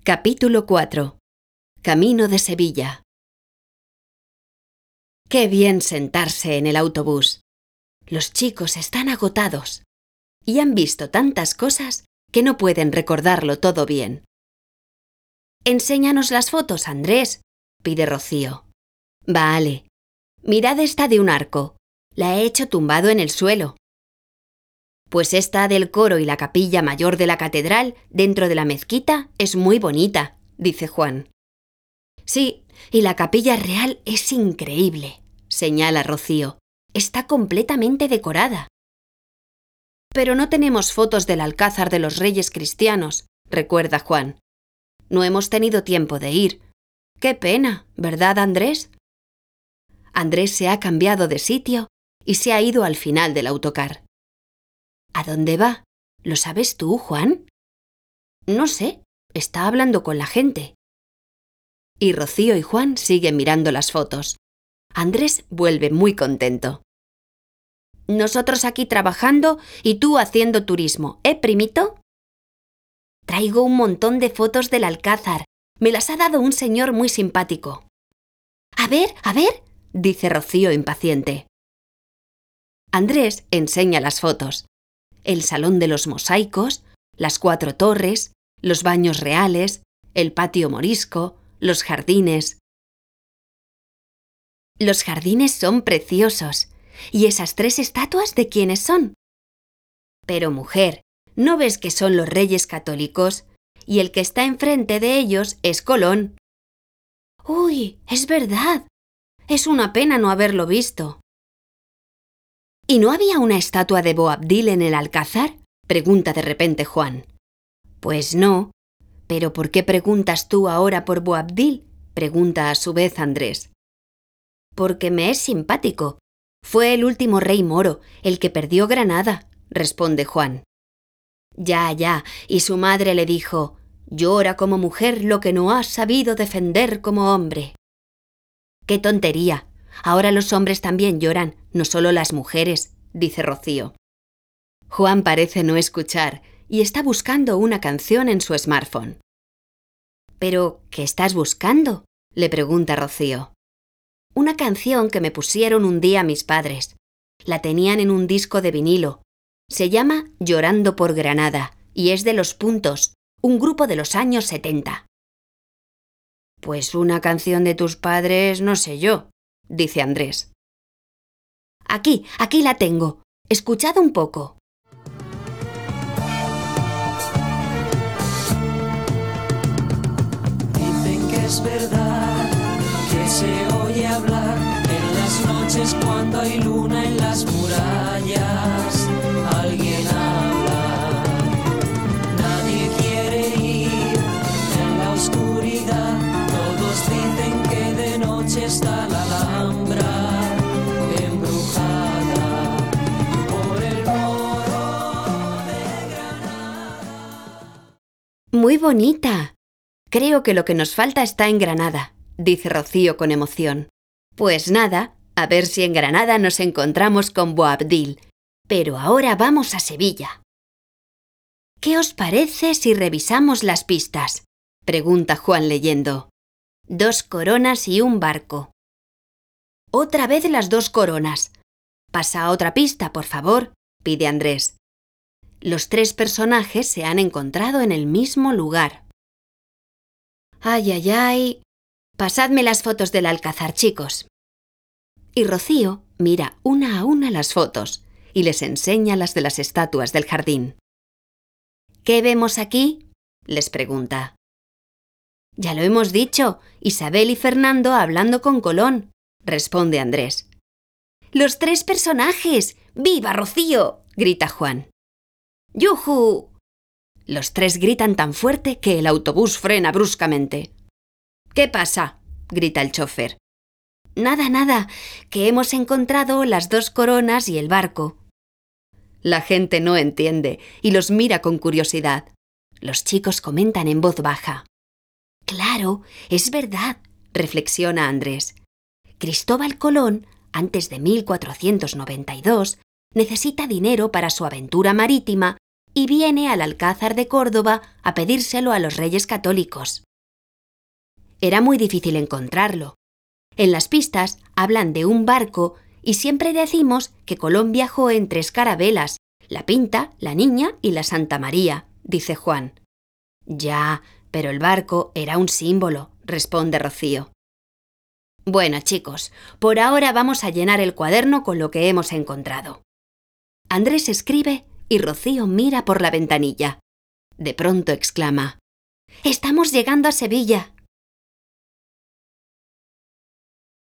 Capítulo 4. Camino de Sevilla. Qué bien sentarse en el autobús. Los chicos están agotados y han visto tantas cosas que no pueden recordarlo todo bien. «Enséñanos las fotos, Andrés», pide Rocío. «Vale. Mirad esta de un arco. La he hecho tumbado en el suelo». «Pues esta del coro y la capilla mayor de la catedral dentro de la mezquita es muy bonita», dice Juan. «Sí, y la capilla real es increíble», señala Rocío. «Está completamente decorada». «Pero no tenemos fotos del Alcázar de los Reyes Cristianos», recuerda Juan. «No hemos tenido tiempo de ir. Qué pena, ¿verdad, Andrés?» Andrés se ha cambiado de sitio y se ha ido al final del autocar. ¿A dónde va? ¿Lo sabes tú, Juan? No sé, está hablando con la gente. Y Rocío y Juan siguen mirando las fotos. Andrés vuelve muy contento. Nosotros aquí trabajando y tú haciendo turismo, ¿eh, primito? Traigo un montón de fotos del Alcázar. Me las ha dado un señor muy simpático. A ver, dice Rocío impaciente. Andrés enseña las fotos. El salón de los mosaicos, las 4 torres, los baños reales, el patio morisco, los jardines. Los jardines son preciosos. ¿Y esas 3 estatuas de quiénes son? Pero, mujer, ¿no ves que son los reyes católicos? Y el que está enfrente de ellos es Colón. ¡Uy, es verdad! Es una pena no haberlo visto. ¿Y no había una estatua de Boabdil en el Alcázar?, pregunta de repente Juan. Pues no. ¿Pero por qué preguntas tú ahora por Boabdil?, pregunta a su vez Andrés. Porque me es simpático. Fue el último rey moro, el que perdió Granada, responde Juan. Ya, y su madre le dijo: «Llora como mujer lo que no has sabido defender como hombre». ¡Qué tontería! Ahora los hombres también lloran, no solo las mujeres, dice Rocío. Juan parece no escuchar y está buscando una canción en su smartphone. «¿Pero qué estás buscando?», le pregunta Rocío. «Una canción que me pusieron un día mis padres. La tenían en un disco de vinilo. Se llama Llorando por Granada y es de Los Puntos, un grupo de los años 70. «Pues una canción de tus padres no sé yo», dice Andrés. Aquí la tengo. Escuchad un poco. Dicen que es verdad, que se oye hablar en las noches cuando hay luna en las murallas. Alguien habla, nadie quiere ir en la oscuridad. Todos dicen que de noche está la Alhambra embrujada por el moro de Granada. Muy bonita. Creo que lo que nos falta está en Granada, dice Rocío con emoción. Pues nada, a ver si en Granada nos encontramos con Boabdil. Pero ahora vamos a Sevilla. ¿Qué os parece si revisamos las pistas?, pregunta Juan leyendo. 2 coronas y un barco. Otra vez las 2 coronas. Pasa a otra pista, por favor, pide Andrés. Los 3 personajes se han encontrado en el mismo lugar. Ay. Pasadme las fotos del Alcázar, chicos. Y Rocío mira una a una las fotos y les enseña las de las estatuas del jardín. ¿Qué vemos aquí?, les pregunta. Ya lo hemos dicho, Isabel y Fernando hablando con Colón, responde Andrés. ¡Los 3 personajes! ¡Viva Rocío!, grita Juan. ¡Yujú! Los 3 gritan tan fuerte que el autobús frena bruscamente. ¿Qué pasa?, grita el chofer. Nada, que hemos encontrado las 2 coronas y el barco. La gente no entiende y los mira con curiosidad. Los chicos comentan en voz baja. Claro, es verdad, reflexiona Andrés. Cristóbal Colón, antes de 1492, necesita dinero para su aventura marítima, y viene al Alcázar de Córdoba a pedírselo a los Reyes Católicos. Era muy difícil encontrarlo. En las pistas hablan de un barco y siempre decimos que Colón viajó en 3 carabelas, la Pinta, la Niña y la Santa María, dice Juan. Ya, pero el barco era un símbolo, responde Rocío. Bueno, chicos, por ahora vamos a llenar el cuaderno con lo que hemos encontrado. Andrés escribe y Rocío mira por la ventanilla. De pronto exclama: «¡Estamos llegando a Sevilla!».